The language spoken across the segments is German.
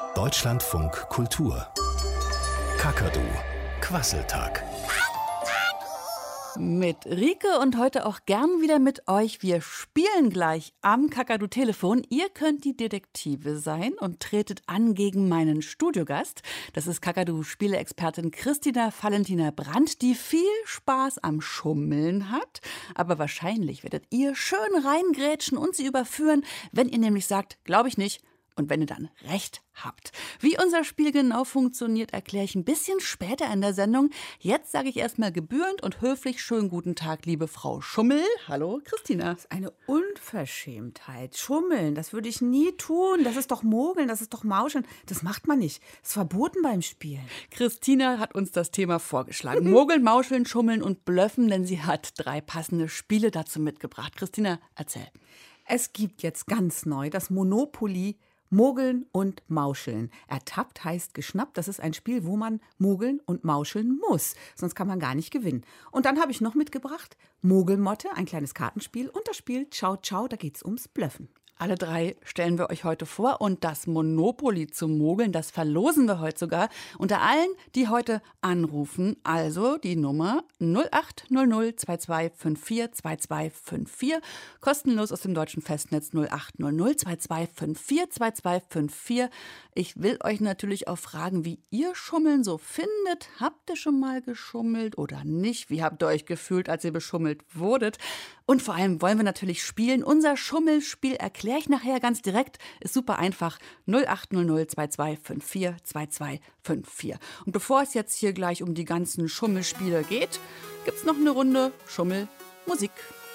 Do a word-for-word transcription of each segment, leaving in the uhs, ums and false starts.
Deutschlandfunk Kultur. Kakadu. Quasseltag. Mit Rike und heute auch gern wieder mit euch. Wir spielen gleich am Kakadu-Telefon. Ihr könnt die Detektive sein und tretet an gegen meinen Studiogast. Das ist Kakadu-Spieleexpertin Christina Valentina Brandt, die viel Spaß am Schummeln hat. Aber wahrscheinlich werdet ihr schön reingrätschen und sie überführen, wenn ihr nämlich sagt, glaube ich nicht. Und wenn ihr dann recht habt. Wie unser Spiel genau funktioniert, erkläre ich ein bisschen später in der Sendung. Jetzt sage ich erstmal gebührend und höflich schönen guten Tag, liebe Frau Schummel. Hallo, Christina. Das ist eine Unverschämtheit. Schummeln, das würde ich nie tun. Das ist doch Mogeln, das ist doch Mauscheln. Das macht man nicht. Das ist verboten beim Spielen. Christina hat uns das Thema vorgeschlagen. Mogeln, Mauscheln, Schummeln und Blöffen, denn sie hat drei passende Spiele dazu mitgebracht. Christina, erzähl. Es gibt jetzt ganz neu das Monopoly Mogeln und Mauscheln. Ertappt heißt geschnappt. Das ist ein Spiel, wo man mogeln und mauscheln muss. Sonst kann man gar nicht gewinnen. Und dann habe ich noch mitgebracht Mogelmotte, ein kleines Kartenspiel. Und das Spiel Ciao Ciao, da geht es ums Blöffen. Alle drei stellen wir euch heute vor und das Monopoly zum Mogeln, das verlosen wir heute sogar unter allen, die heute anrufen. Also die Nummer null acht null null zwei zwei fünf vier zwei zwei fünf vier, kostenlos aus dem deutschen Festnetz null acht null null zwei zwei fünf vier zwei zwei fünf vier. Ich will euch natürlich auch fragen, wie ihr Schummeln so findet. Habt ihr schon mal geschummelt oder nicht? Wie habt ihr euch gefühlt, als ihr beschummelt wurdet? Und vor allem wollen wir natürlich spielen. Unser Schummelspiel erkläre ich nachher ganz direkt. Ist super einfach. null acht null null zwei zwei fünf vier zwei zwei fünf vier. Und bevor es jetzt hier gleich um die ganzen Schummelspiele geht, gibt es noch eine Runde Schummelmusik.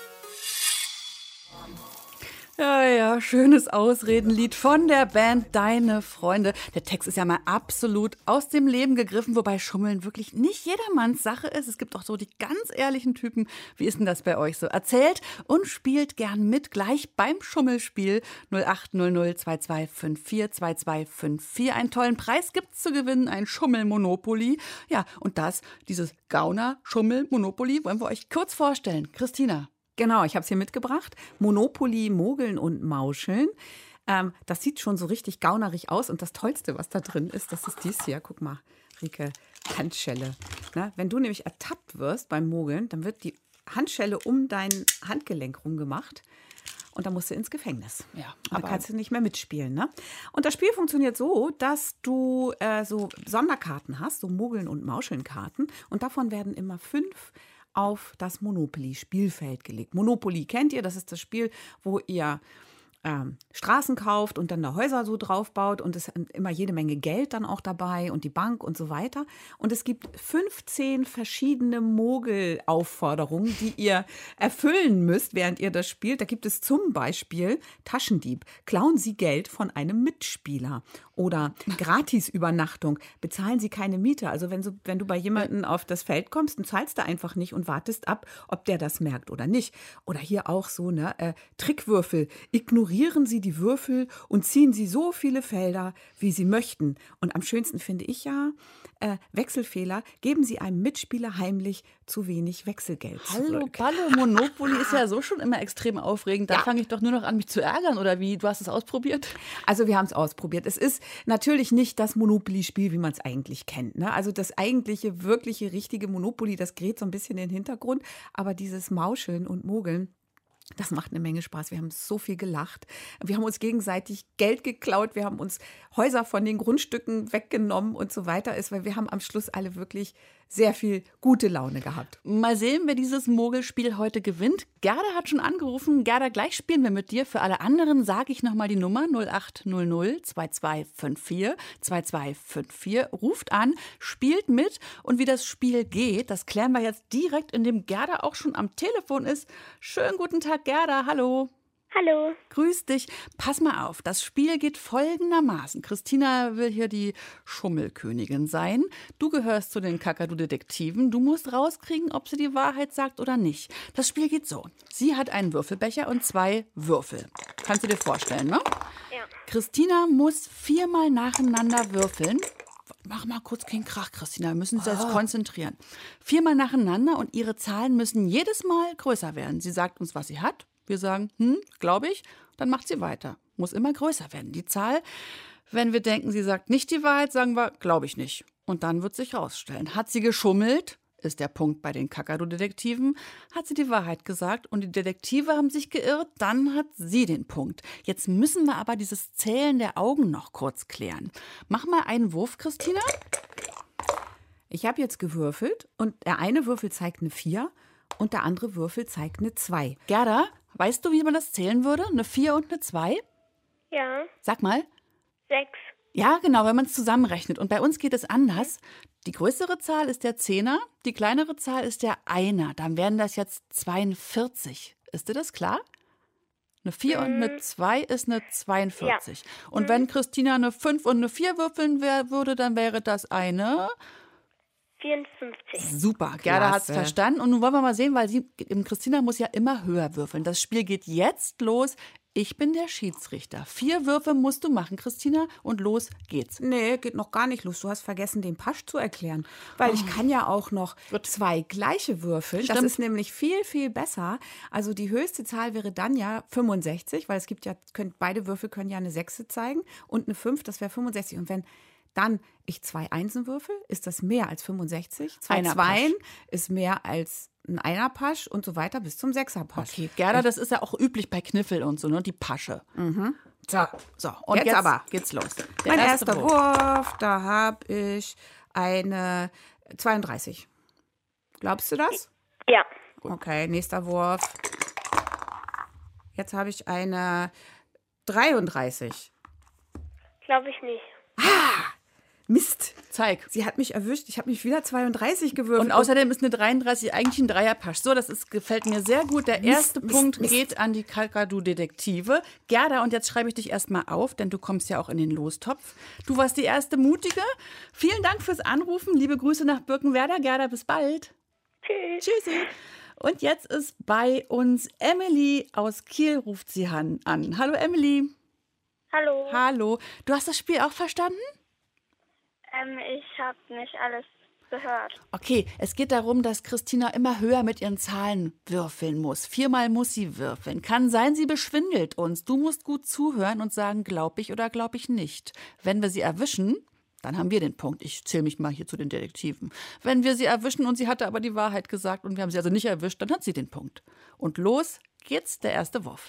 Ja, ja, schönes Ausredenlied von der Band Deine Freunde. Der Text ist ja mal absolut aus dem Leben gegriffen, wobei Schummeln wirklich nicht jedermanns Sache ist. Es gibt auch so die ganz ehrlichen Typen. Wie ist denn das bei euch so? Erzählt und spielt gern mit gleich beim Schummelspiel null acht null null zwei zwei fünf vier zwei zwei fünf vier. Einen tollen Preis gibt's zu gewinnen, ein Schummel-Monopoly. Ja, und das, dieses Gauner-Schummel-Monopoly, wollen wir euch kurz vorstellen. Christina. Genau, ich habe es hier mitgebracht. Monopoly, Mogeln und Mauscheln. Ähm, das sieht schon so richtig gaunerig aus. Und das Tollste, was da drin ist, das ist dies hier. Guck mal, Rike, Handschelle. Na, wenn du nämlich ertappt wirst beim Mogeln, dann wird die Handschelle um dein Handgelenk rumgemacht. Und dann musst du ins Gefängnis. Ja, aber da kannst du nicht mehr mitspielen. Ne? Und das Spiel funktioniert so, dass du äh, so Sonderkarten hast, so Mogeln- und Mauscheln-Karten. Und davon werden immer fünf auf das Monopoly-Spielfeld gelegt. Monopoly kennt ihr, das ist das Spiel, wo ihr ähm, Straßen kauft und dann da Häuser so drauf baut und es ist immer jede Menge Geld dann auch dabei und die Bank und so weiter. Und es gibt fünfzehn verschiedene Mogelaufforderungen, die ihr erfüllen müsst, während ihr das spielt. Da gibt es zum Beispiel Taschendieb. Klauen Sie Geld von einem Mitspieler. Oder Gratisübernachtung. Bezahlen Sie keine Miete. Also wenn, so, wenn du bei jemandem auf das Feld kommst, dann zahlst du einfach nicht und wartest ab, ob der das merkt oder nicht. Oder hier auch so, ne, äh, Trickwürfel. Ignorieren Sie die Würfel und ziehen Sie so viele Felder, wie Sie möchten. Und am schönsten finde ich ja, äh, Wechselfehler. Geben Sie einem Mitspieler heimlich zu wenig Wechselgeld Hallo, zurück. Ballo, Monopoly ist ja so schon immer extrem aufregend. Da Ja. fange ich doch nur noch an, mich zu ärgern. Oder wie? Du hast es ausprobiert? Also wir haben es ausprobiert. Es ist natürlich nicht das Monopoly-Spiel, wie man es eigentlich kennt. Ne? Also das eigentliche, wirkliche, richtige Monopoly, das gerät so ein bisschen in den Hintergrund. Aber dieses Mauscheln und Mogeln, das macht eine Menge Spaß. Wir haben so viel gelacht. Wir haben uns gegenseitig Geld geklaut. Wir haben uns Häuser von den Grundstücken weggenommen und so weiter. Ist, weil wir haben am Schluss alle wirklich sehr viel gute Laune gehabt. Mal sehen, wer dieses Mogelspiel heute gewinnt. Gerda hat schon angerufen. Gerda, gleich spielen wir mit dir. Für alle anderen sage ich nochmal die Nummer null acht null null zwei zwei fünf vier zwei zwei fünf vier. Ruft an, spielt mit. Und wie das Spiel geht, das klären wir jetzt direkt, indem Gerda auch schon am Telefon ist. Schönen guten Tag, Gerda. Hallo. Hallo. Grüß dich. Pass mal auf, das Spiel geht folgendermaßen. Christina will hier die Schummelkönigin sein. Du gehörst zu den Kakadu-Detektiven. Du musst rauskriegen, ob sie die Wahrheit sagt oder nicht. Das Spiel geht so. Sie hat einen Würfelbecher und zwei Würfel. Kannst du dir vorstellen, ne? Ja. Christina muss viermal nacheinander würfeln. Mach mal kurz keinen Krach, Christina. Wir müssen uns jetzt konzentrieren. Viermal nacheinander und ihre Zahlen müssen jedes Mal größer werden. Sie sagt uns, was sie hat. Wir sagen, hm, glaube ich. Dann macht sie weiter. Muss immer größer werden. Die Zahl Wenn wir denken, sie sagt nicht die Wahrheit, sagen wir, glaube ich nicht. Und dann wird sich rausstellen. Hat sie geschummelt? Ist der Punkt bei den Kakadu-Detektiven. Hat sie die Wahrheit gesagt und die Detektive haben sich geirrt, dann hat sie den Punkt. Jetzt müssen wir aber dieses Zählen der Augen noch kurz klären. Mach mal einen Wurf, Christina. Ich habe jetzt gewürfelt und der eine Würfel zeigt eine vier und der andere Würfel zeigt eine zwei. Gerda, weißt du, wie man das zählen würde? Eine vier und eine zwei? Ja, Sag mal. sechs. Ja, genau, wenn man es zusammenrechnet. Und bei uns geht es anders. Die größere Zahl ist der Zehner, die kleinere Zahl ist der Einer. Dann wären das jetzt zweiundvierzig. Ist dir das klar? Eine vier und eine zwei ist eine zweiundvierzig. Ja. Und wenn Christina eine fünf und eine vier würfeln wär, würde, dann wäre das eine... vierundfünfzig. Super, Gerda hat es Klasse. verstanden. Und nun wollen wir mal sehen, weil sie, Christina muss ja immer höher würfeln. Das Spiel geht jetzt los. Ich bin der Schiedsrichter. Vier Würfe musst du machen, Christina, und los geht's. Nee, geht noch gar nicht los. Du hast vergessen, den Pasch zu erklären. Weil ich kann ja auch noch zwei gleiche würfeln. Das Stimmt. ist nämlich viel, viel besser. Also die höchste Zahl wäre dann ja fünfundsechzig, weil es gibt ja, könnt, beide Würfel können ja eine Sechse zeigen und eine fünf, das wäre fünfundsechzig. Und wenn dann ich zwei Einsen würfel, ist das mehr als fünfundsechzig. Zwei Einer Zweien ist mehr als ein Einer-Pasch und so weiter bis zum Sechser-Pasch. Okay, Gerda, das ist ja auch üblich bei Kniffel und so, ne? Die Pasche. So, So, und jetzt, Jetzt aber. geht's los. Der mein erste erster Wurf. Wurf, da habe ich eine zweiunddreißig. Glaubst du das? Ja, Okay, nächster Wurf. Jetzt habe ich eine dreiunddreißig. glaube ich nicht. Mist, Zeig. sie hat mich erwischt. Ich habe mich wieder zweiunddreißig gewürfelt. Und außerdem ist eine dreiunddreißig eigentlich ein Dreierpasch. So, das ist, gefällt mir sehr gut. Der erste Mist, Punkt Mist. geht an die Kakadu-Detektive. Gerda, und jetzt schreibe ich dich erstmal auf, denn du kommst ja auch in den Lostopf. Du warst die erste Mutige. Vielen Dank fürs Anrufen. Liebe Grüße nach Birkenwerder. Gerda, bis bald. Tschüss. Tschüssi. Und jetzt ist bei uns Emily aus Kiel, ruft sie an. Hallo Emily. Hallo. Hallo. Du hast das Spiel auch verstanden? Ähm, ich habe nicht alles gehört. Okay, es geht darum, dass Christina immer höher mit ihren Zahlen würfeln muss. Viermal muss sie würfeln. Kann sein, sie beschwindelt uns. Du musst gut zuhören und sagen, glaub ich oder glaub ich nicht. Wenn wir sie erwischen, dann haben wir den Punkt. Ich zähle mich mal hier zu den Detektiven. Wenn wir sie erwischen und sie hatte aber die Wahrheit gesagt und wir haben sie also nicht erwischt, dann hat sie den Punkt. Und los geht's, der erste Wurf.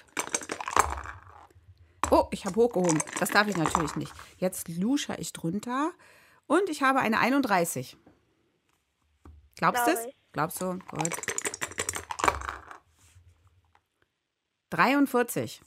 Oh, ich habe hochgehoben. Das darf ich natürlich nicht. Jetzt lusche ich drunter und ich habe eine einunddreißig. Glaubst du Glaube es? ich. Glaubst du? Gut. dreiundvierzig.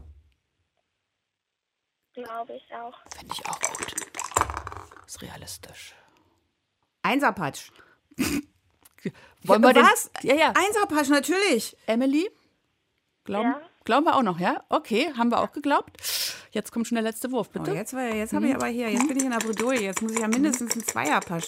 Glaube ich auch. Finde ich auch gut. Ist realistisch. Einserpatsch. Wollen wir Was? Den, ja, ja. Einserpatsch, natürlich. Emily? Glauben, Ja. glauben wir auch noch, ja? Okay, haben wir auch geglaubt. Jetzt kommt schon der letzte Wurf, Oh, bitte. jetzt war- jetzt habe ich aber hier, jetzt bin ich in der Bredouille. Jetzt muss ich ja mindestens einen Zweierpasch.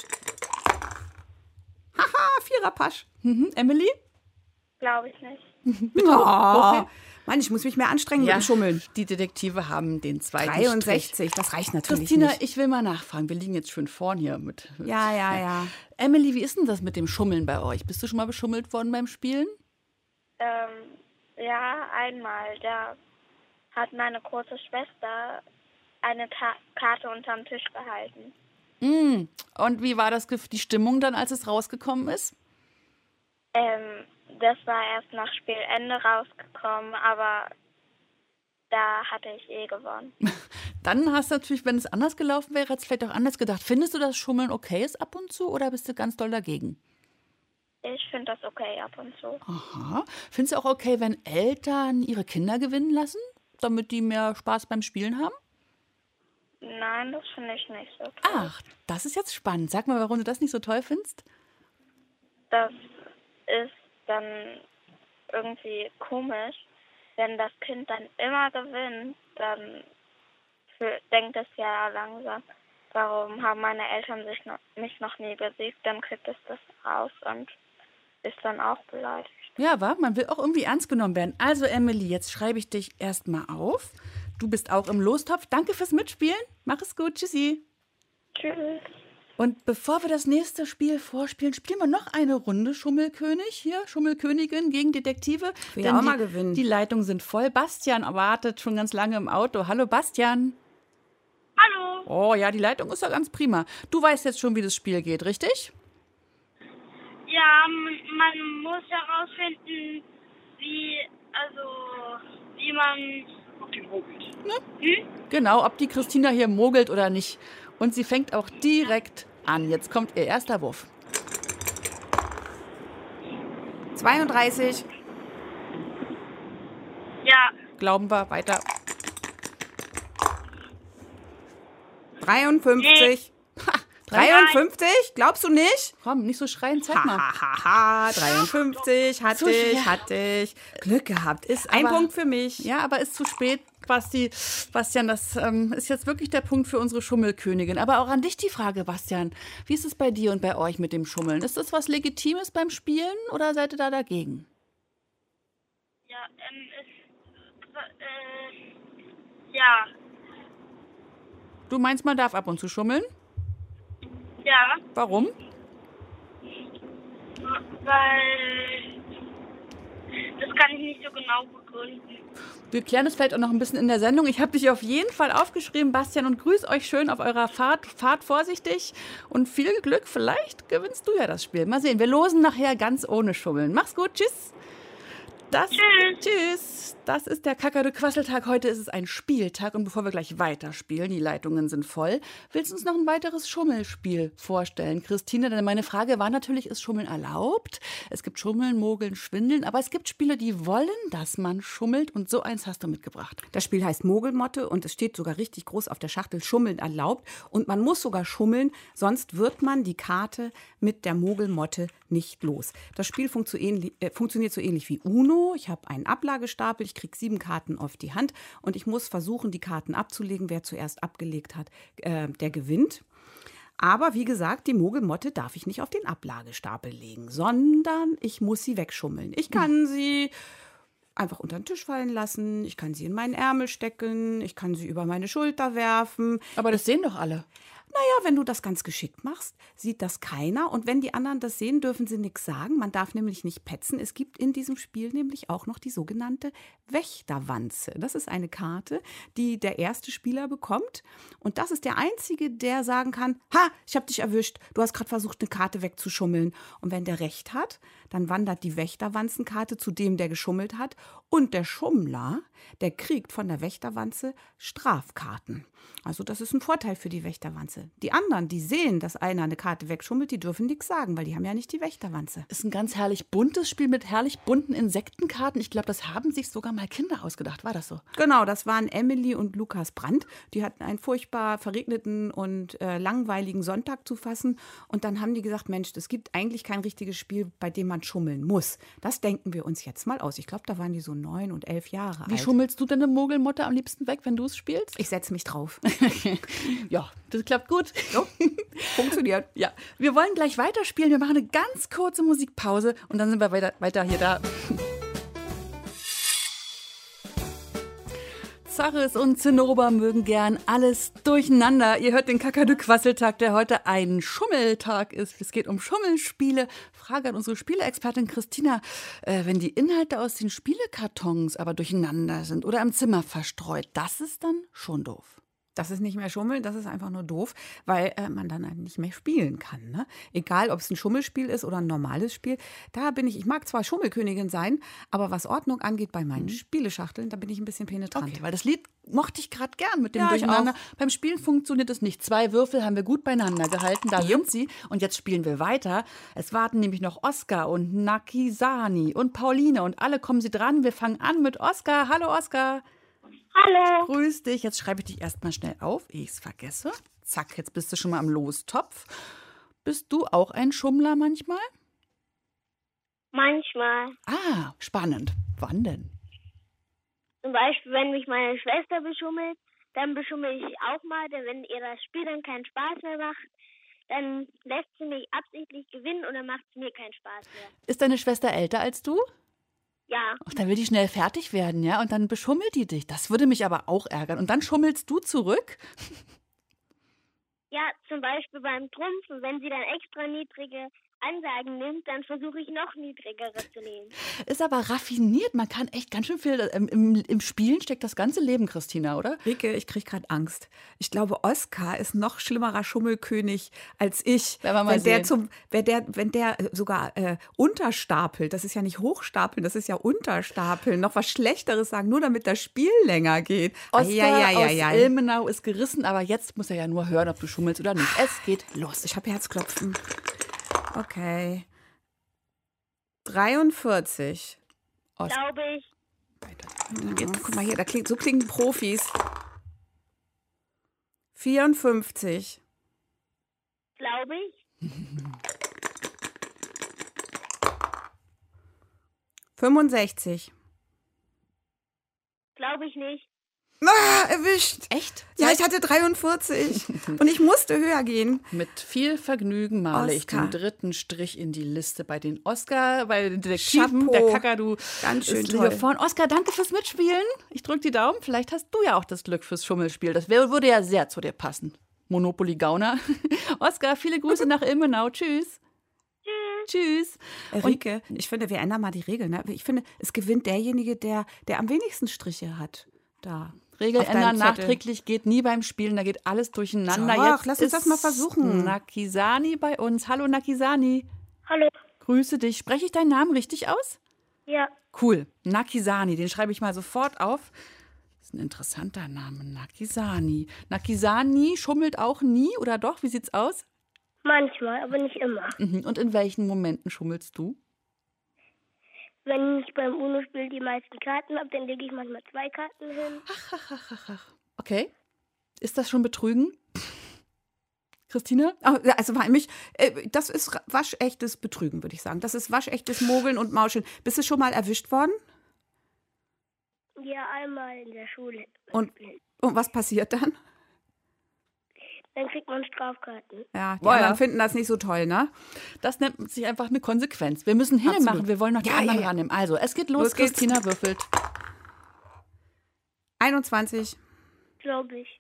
Haha, Viererpasch. Mhm. Emily? Glaube ich nicht. Oh, Mann, ich muss mich mehr anstrengen mit dem Schummeln. Die Detektive haben den zweiten Strich. dreiundsechzig, das reicht natürlich Christina, nicht. ich will mal nachfragen. Wir liegen jetzt schön vorn hier mit. mit Ja, ja, ja. Emily, wie ist denn das mit dem Schummeln bei euch? Bist du schon mal beschummelt worden beim Spielen? Ähm, ja, einmal. Da hat meine große Schwester eine Ta Karte unterm Tisch gehalten. Mm. Und wie war das Gef- die Stimmung dann, als es rausgekommen ist? Ähm, das war erst nach Spielende rausgekommen, aber da hatte ich eh gewonnen. Dann hast du natürlich, wenn es anders gelaufen wäre, hättest du vielleicht auch anders gedacht. Findest du, dass Schummeln okay ist ab und zu oder bist du ganz doll dagegen? Ich finde das okay ab und zu. Aha. Findest du auch okay, wenn Eltern ihre Kinder gewinnen lassen, damit die mehr Spaß beim Spielen haben? Nein, das finde ich nicht so toll. Ach, das ist jetzt spannend. Sag mal, warum du das nicht so toll findest. Das ist dann irgendwie komisch, wenn das Kind dann immer gewinnt, dann für, denkt es ja langsam, warum haben meine Eltern sich noch, mich noch nie besiegt, dann kriegt es das raus und ist dann auch beleidigt. Ja, wa? Man will auch irgendwie ernst genommen werden. Also, Emily, jetzt schreibe ich dich erstmal auf. Du bist auch im Lostopf. Danke fürs Mitspielen. Mach es gut. Tschüssi. Tschüss. Und bevor wir das nächste Spiel vorspielen, spielen wir noch eine Runde Schummelkönig hier, Schummelkönigin gegen Detektive. will ja Denn auch mal die, gewinnen. Die Leitungen sind voll. Bastian wartet schon ganz lange im Auto. Hallo Bastian. Hallo. Oh ja, die Leitung ist ja ganz prima. Du weißt jetzt schon, wie das Spiel geht, richtig? Ja, m- man muss herausfinden, wie, also, wie man... Ob die mogelt. Hm? Genau, ob die Christina hier mogelt oder nicht. Und sie fängt auch direkt an. Jetzt kommt ihr erster Wurf. zweiunddreißig. Ja, Glauben wir, weiter. dreiundfünfzig. dreiundfünfzig? Glaubst du nicht? Komm, nicht so schreien, zeig mal. Hahaha, dreiundfünfzig. Hatte So schwer. ich, hatte ich. Glück gehabt. Ist ein Aber- Punkt für mich. Ja, aber ist zu spät, Basti. Bastian, das ähm, ist jetzt wirklich der Punkt für unsere Schummelkönigin. Aber auch an dich die Frage, Bastian. Wie ist es bei dir und bei euch mit dem Schummeln? Ist das was Legitimes beim Spielen oder seid ihr da dagegen? ja, ähm, es, äh, ja, Du meinst, man darf ab und zu schummeln? ja, Warum? weil, das kann ich nicht so genau begründen. Wir klären das vielleicht auch noch ein bisschen in der Sendung. Ich habe dich auf jeden Fall aufgeschrieben, Bastian, und grüß euch schön auf eurer Fahrt. Fahrt vorsichtig und viel Glück. Vielleicht gewinnst du ja das Spiel. Mal sehen, wir losen nachher ganz ohne Schummeln. Mach's gut, tschüss. Das, Tschüss. Tschüss. Das ist der Kakadu-Quasseltag. Heute ist es ein Spieltag. Und bevor wir gleich weiterspielen, die Leitungen sind voll, willst du uns noch ein weiteres Schummelspiel vorstellen, Christine? Denn meine Frage war natürlich, ist Schummeln erlaubt? Es gibt Schummeln, Mogeln, Schwindeln. Aber es gibt Spiele, die wollen, dass man schummelt. Und so eins hast du mitgebracht. Das Spiel heißt Mogelmotte und es steht sogar richtig groß auf der Schachtel Schummeln erlaubt. Und man muss sogar schummeln, sonst wird man die Karte mit der Mogelmotte nicht los. Das Spiel funktio- ähnlich- äh, funktioniert so ähnlich wie Uno. Ich habe einen Ablagestapel, ich kriege sieben Karten auf die Hand und ich muss versuchen, die Karten abzulegen. Wer zuerst abgelegt hat, äh, der gewinnt. Aber wie gesagt, die Mogelmotte darf ich nicht auf den Ablagestapel legen, sondern ich muss sie wegschummeln. Ich kann sie einfach unter den Tisch fallen lassen, ich kann sie in meinen Ärmel stecken, ich kann sie über meine Schulter werfen. Aber das sehen doch alle. Naja, wenn du das ganz geschickt machst, sieht das keiner. Und wenn die anderen das sehen, dürfen sie nichts sagen. Man darf nämlich nicht petzen. Es gibt in diesem Spiel nämlich auch noch die sogenannte Wächterwanze. Das ist eine Karte, die der erste Spieler bekommt. Und das ist der Einzige, der sagen kann, ha, ich habe dich erwischt. Du hast gerade versucht, eine Karte wegzuschummeln. Und wenn der Recht hat, dann wandert die Wächterwanzenkarte zu dem, der geschummelt hat. Und der Schummler, der kriegt von der Wächterwanze Strafkarten. Also das ist ein Vorteil für die Wächterwanze. Die anderen, die sehen, dass einer eine Karte wegschummelt, die dürfen nichts sagen, weil die haben ja nicht die Wächterwanze. Ist ein ganz herrlich buntes Spiel mit herrlich bunten Insektenkarten. Ich glaube, das haben sich sogar mal Kinder ausgedacht. War das so? Genau, das waren Emily und Lukas Brandt. Die hatten einen furchtbar verregneten und äh, langweiligen Sonntag zu fassen. Und dann haben die gesagt, Mensch, es gibt eigentlich kein richtiges Spiel, bei dem man schummeln muss. Das denken wir uns jetzt mal aus. Ich glaube, da waren die so neun und elf Jahre Wie alt. schummelst du denn eine Mogelmotte am liebsten weg, wenn du es spielst? Ich setze mich drauf. Ja, das klappt gut. Funktioniert. Ja, wir wollen gleich weiterspielen. Wir machen eine ganz kurze Musikpause und dann sind wir weiter, weiter hier da. Zaches und Zinnober mögen gern alles durcheinander. Ihr hört den Kakadu-Quasseltag, der heute ein Schummeltag ist. Es geht um Schummelspiele. Frage an unsere Spieleexpertin Christina. Äh, wenn die Inhalte aus den Spielekartons aber durcheinander sind oder im Zimmer verstreut, das ist dann schon doof. Das ist nicht mehr Schummeln, das ist einfach nur doof, weil äh, man dann halt nicht mehr spielen kann. Ne? Egal, ob es ein Schummelspiel ist oder ein normales Spiel. Da bin ich, ich mag zwar Schummelkönigin sein, aber was Ordnung angeht bei meinen mhm. Spieleschachteln, da bin ich ein bisschen penetrant. Okay, weil das Lied mochte ich gerade gern mit dem Ja, Durcheinander. Beim Spielen funktioniert es nicht. Zwei Würfel haben wir gut beieinander gehalten, da sind sie. Und jetzt spielen wir weiter. Es warten nämlich noch Oskar und Nakisani und Pauline und alle kommen sie dran. Wir fangen an mit Oskar. Hallo Oskar. Hallo. Grüß dich. Jetzt schreibe ich dich erstmal schnell auf, ehe ich es vergesse. Zack, jetzt bist du schon mal am Lostopf. Bist du auch ein Schummler manchmal? Manchmal. Ah, spannend. Wann denn? Zum Beispiel, wenn mich meine Schwester beschummelt, dann beschummel ich auch mal. Denn wenn ihr das Spiel dann keinen Spaß mehr macht, dann lässt sie mich absichtlich gewinnen und dann macht es mir keinen Spaß mehr. Ist deine Schwester älter als du? Ja. Ach, dann will die schnell fertig werden, ja? Und dann beschummelt die dich. Das würde mich aber auch ärgern. Und dann schummelst du zurück? Ja, zum Beispiel beim Trumpfen, wenn sie dann extra niedrige Ansagen nimmt, dann versuche ich noch niedrigere zu nehmen. Ist aber raffiniert. Man kann echt ganz schön viel. Im, im, im Spielen steckt das ganze Leben, Christina, oder? Rike, ich kriege gerade Angst. Ich glaube, Oskar ist noch schlimmerer Schummelkönig als ich. Werden wir mal wenn, der sehen. zum, wenn, der, wenn der sogar äh, unterstapelt, das ist ja nicht hochstapeln, das ist ja unterstapeln, noch was Schlechteres sagen, nur damit das Spiel länger geht. Oskar Eieieiei. aus Ilmenau ist gerissen, aber jetzt muss er ja nur hören, ob du schummelst oder nicht. Es geht los. Ich habe Herzklopfen. Okay. dreiundvierzig. Os- Glaube ich. Ja, guck mal hier, da klingt, so klingen Profis. vierundfünfzig. Glaube ich. fünfundsechzig. Glaube ich nicht. Ah, erwischt. Echt? Ja, ich hatte dreiundvierzig und ich musste höher gehen. Mit viel Vergnügen male ich Oskar. den dritten Strich in die Liste bei den Oscar, bei den Detektiven. Chapeau. Der Kakadu Ganz schön ist toll. hier vorne. Oskar, danke fürs Mitspielen. Ich drücke die Daumen. Vielleicht hast du ja auch das Glück fürs Schummelspiel. Das wär, würde ja sehr zu dir passen. Monopoly Gauner. Oskar, viele Grüße nach Ilmenau. Tschüss. Tschüss. Rike, ich finde, wir ändern mal die Regeln. Ne? Ich finde, es gewinnt derjenige, der, der am wenigsten Striche hat. Da. Regel auf deinem ändern Zettel. nachträglich geht nie beim Spielen, da geht alles durcheinander. Doch, Jetzt lass uns ist das mal versuchen. Nakisani bei uns. Hallo Nakisani. Hallo. Grüße dich. Spreche ich deinen Namen richtig aus? Ja. Cool. Nakisani, den schreibe ich mal sofort auf. Das ist ein interessanter Name, Nakisani. Nakisani schummelt auch nie, oder doch? Wie sieht's aus? Manchmal, aber nicht immer. Mhm. Und in welchen Momenten schummelst du? Wenn ich beim UNO-Spiel die meisten Karten habe, dann lege ich manchmal zwei Karten hin. Okay. Ist das schon Betrügen? Christina? Oh, also bei mich, äh, das ist ra- waschechtes Betrügen, würde ich sagen. Das ist waschechtes Mogeln und Mauscheln. Bist du schon mal erwischt worden? Ja, einmal in der Schule. Und, und was passiert dann? Dann kriegt man Strafkarten. Ja, die Boah, anderen ja. finden das nicht so toll, ne? Das nennt sich einfach eine Konsequenz. Wir müssen Hähne Absolut. machen, wir wollen noch die Ja, anderen ja, ja. rannehmen. Also, es geht los, Los geht's. Christina würfelt. einundzwanzig. Glaube ich.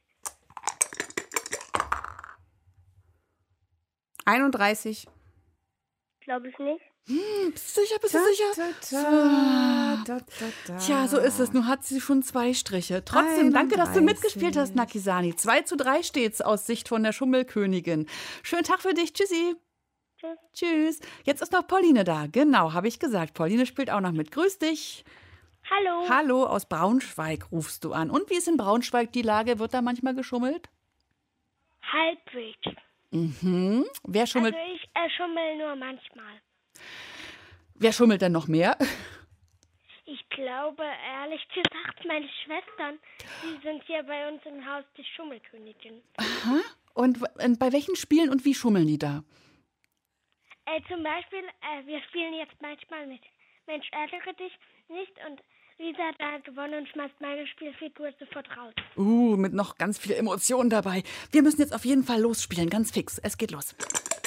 einunddreißig. Glaube ich nicht. Bist du sicher, bist du sicher? Da, da, da, da. Tja, so ist es. Nun hat sie schon zwei Striche. Trotzdem, danke, dass du einunddreißig. mitgespielt hast, Nakisani. zwei zu drei steht's aus Sicht von der Schummelkönigin. Schönen Tag für dich. Tschüssi. Tschüss. Tschüss. Jetzt ist noch Pauline da. Genau, habe ich gesagt. Pauline spielt auch noch mit. Grüß dich. Hallo. Hallo, aus Braunschweig rufst du an. Und wie ist in Braunschweig die Lage? Wird da manchmal geschummelt? Halbwegs. Mhm. Wer schummelt, Also ich äh, schummel nur manchmal. wer schummelt denn noch mehr? Ich glaube, ehrlich gesagt, meine Schwestern, die sind hier bei uns im Haus die Schummelkönigin. Und w- und bei welchen Spielen und wie schummeln die da? Äh, zum Beispiel, äh, wir spielen jetzt manchmal mit Mensch, ärgere dich nicht und Lisa hat da gewonnen und schmeißt meine Spielfigur sofort raus. Uh, mit noch ganz viel Emotionen dabei. Wir müssen jetzt auf jeden Fall losspielen, ganz fix. Es geht los.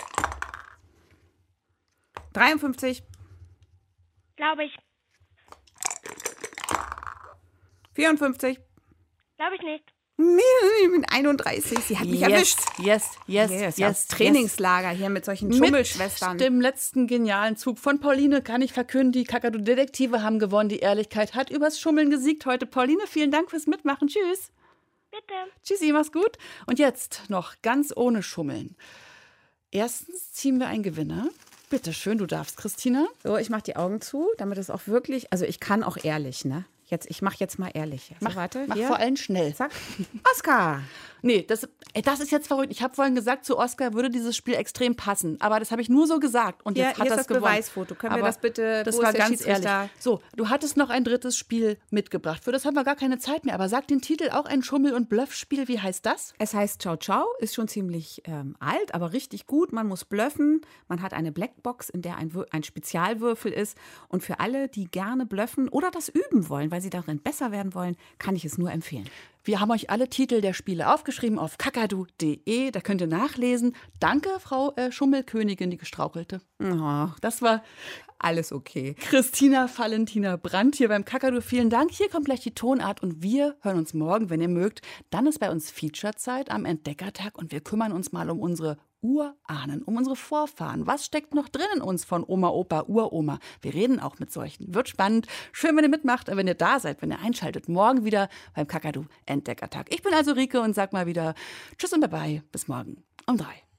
dreiundfünfzig. Glaube ich. vierundfünfzig. Glaube ich nicht. einunddreißig. Sie hat mich yes, erwischt. Yes, yes, Yes, yes. das Trainingslager hier mit solchen Mit Schummelschwestern. dem letzten genialen Zug von Pauline kann ich verkünden, die Kakadu-Detektive haben gewonnen. Die Ehrlichkeit hat übers Schummeln gesiegt heute. Pauline, vielen Dank fürs Mitmachen. Tschüss. Bitte. Tschüssi, mach's gut. Und jetzt noch ganz ohne Schummeln. Erstens ziehen wir einen Gewinner. Bitte schön, du darfst, Christina. So, ich mache die Augen zu, damit es auch wirklich, also ich kann auch ehrlich, ne? Jetzt, ich mache jetzt mal ehrlich. So, Mach, warte, mach hier. vor allem schnell. Zack. Oskar. Nee, das, ey, das ist jetzt verrückt. Ich habe vorhin gesagt, zu Oscar würde dieses Spiel extrem passen. Aber das habe ich nur so gesagt. Und Hier, jetzt hat hier ist das das gewonnen. Beweisfoto. Können wir Aber das bitte, Das wo war ist der ganz ehrlich. Schiedsrichter? So, du hattest noch ein drittes Spiel mitgebracht. Für das haben wir gar keine Zeit mehr. Aber sag den Titel, auch ein Schummel- und Bluffspiel. Wie heißt das? Es heißt Ciao Ciao, ist schon ziemlich ähm, alt, aber richtig gut. Man muss bluffen. Man hat eine Blackbox, in der ein, Wür- ein Spezialwürfel ist. Und für alle, die gerne bluffen oder das üben wollen, weil sie darin besser werden wollen, kann ich es nur empfehlen. Wir haben euch alle Titel der Spiele aufgeschrieben auf kakadu punkt de. Da könnt ihr nachlesen. Danke, Frau äh, Schummelkönigin, die gestrauchelte. Oh, Das war Alles okay. Christina Valentina Brandt hier beim Kakadu. Vielen Dank. Hier kommt gleich die Tonart und wir hören uns morgen, wenn ihr mögt. Dann ist bei uns Feature-Zeit am Entdeckertag und wir kümmern uns mal um unsere Urahnen, um unsere Vorfahren. Was steckt noch drin in uns von Oma, Opa, Uroma? Wir reden auch mit solchen. Wird spannend. Schön, wenn ihr mitmacht, wenn ihr da seid, wenn ihr einschaltet. Morgen wieder beim Kakadu Entdeckertag. Ich bin also Rike und sag mal wieder Tschüss und Bye-bye. Bis morgen um drei.